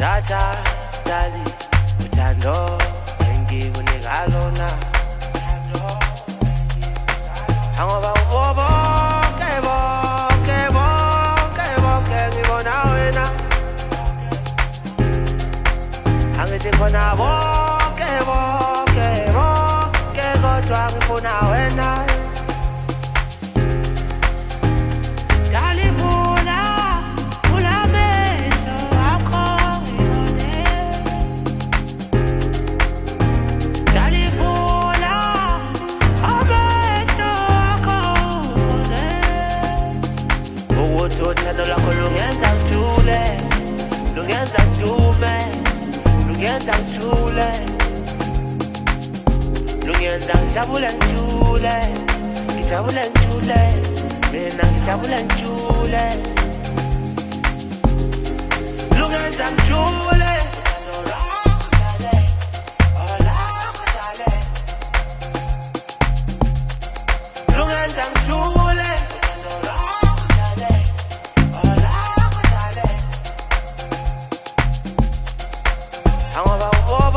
Tata dali uthando engikunika lona uthando hangoba bonke ngibona wena angithi khona bonke kodwa ngifuna wena uthando lakho lungenza ngijule lungenza ngidume lungenza ngijule lungenza ngijabule ngijule ngijabule ngijule mina ngijabule ngijule lungenza ngijule uthando lwakho dale olakho dale lungenza ngijule uthando lwakho dale olakho dale hangoba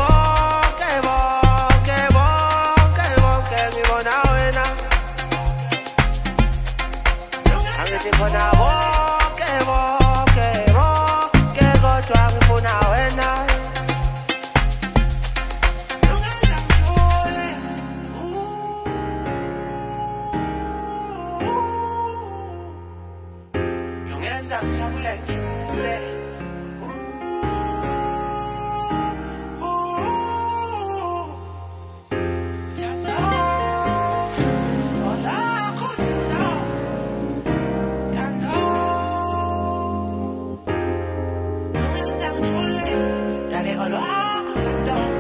bonke ngibona wena angithi khona bonke kodwa ngifuna wena lungenza ngijule lungenza ngijabule ngijule Dale olwakho thando